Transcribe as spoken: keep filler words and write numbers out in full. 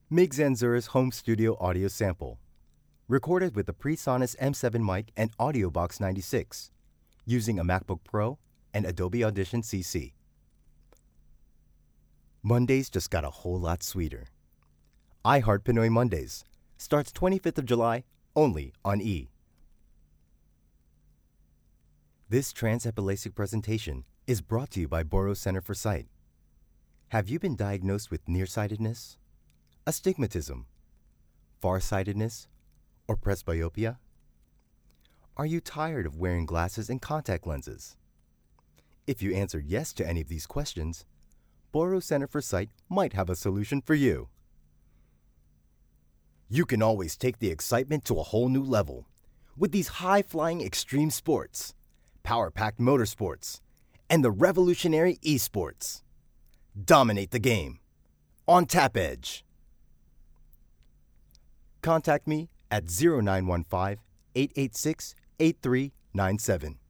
Mig Zanzura's home studio audio sample. Recorded with the PreSonus M seven mic and AudioBox ninety-six, using a MacBook Pro and Adobe Audition C C. Mondays just got a whole lot sweeter. I Heart Pinoy Mondays starts twenty-fifth of July only on E! This Trans-Epilasic presentation is brought to you by Boro Center for Sight. Have you been diagnosed with nearsightedness, astigmatism, farsightedness, or presbyopia? Are you tired of wearing glasses and contact lenses? If you answered yes to any of these questions, Boro Center for Sight might have a solution for you. You can always take the excitement to a whole new level with these high-flying extreme sports, power-packed motorsports, and the revolutionary esports. Dominate the game on Tap Edge. Contact me at zero nine one five, eight eight six, eight three nine seven.